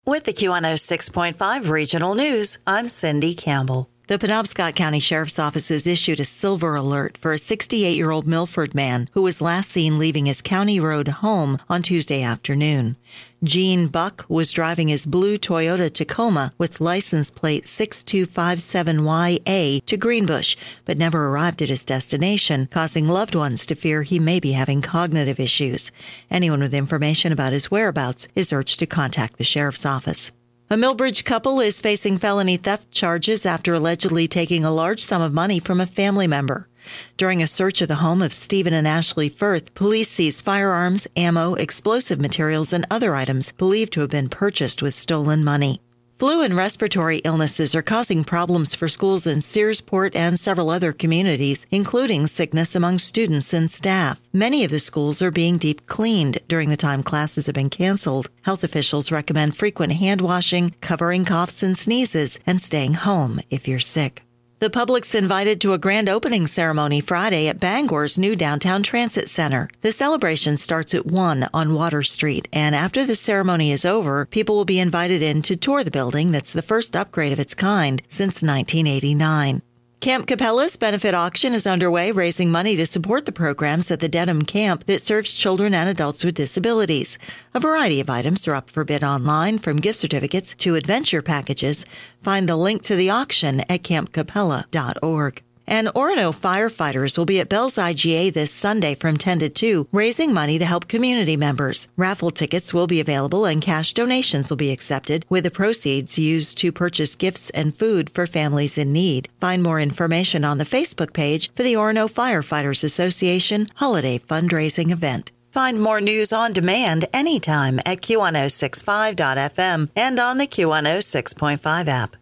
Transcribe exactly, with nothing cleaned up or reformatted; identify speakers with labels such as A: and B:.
A: With the Q one oh six point five Regional News, I'm Cindy Campbell. The Penobscot County Sheriff's Office has issued a silver alert for a sixty-eight-year-old Milford man who was last seen leaving his County Road home on Tuesday afternoon. Gene Buck was driving his blue Toyota Tacoma with license plate six two five seven Y A to Greenbush, but never arrived at his destination, causing loved ones to fear he may be having cognitive issues. Anyone with information about his whereabouts is urged to contact the Sheriff's Office. A Millbridge couple is facing felony theft charges after allegedly taking a large sum of money from a family member. During a search of the home of Stephen and Ashley Firth, police seized firearms, ammo, explosive materials, and other items believed to have been purchased with stolen money. Flu and respiratory illnesses are causing problems for schools in Searsport and several other communities, including sickness among students and staff. Many of the schools are being deep cleaned during the time classes have been canceled. Health officials recommend frequent hand washing, covering coughs and sneezes, and staying home if you're sick. The public's invited to a grand opening ceremony Friday at Bangor's new downtown transit center. The celebration starts at one on Water Street, and after the ceremony is over, people will be invited in to tour the building that's the first upgrade of its kind since nineteen eighty-nine. Camp Capella's benefit auction is underway, raising money to support the programs at the Dedham Camp that serves children and adults with disabilities. A variety of items are up for bid online, from gift certificates to adventure packages. Find the link to the auction at camp capella dot org. And Orono firefighters will be at Bell's I G A this Sunday from ten to two, raising money to help community members. Raffle tickets will be available and cash donations will be accepted, with the proceeds used to purchase gifts and food for families in need. Find more information on the Facebook page for the Orono Firefighters Association Holiday Fundraising Event. Find more news on demand anytime at Q one oh six five dot F M and on the Q one oh six point five app.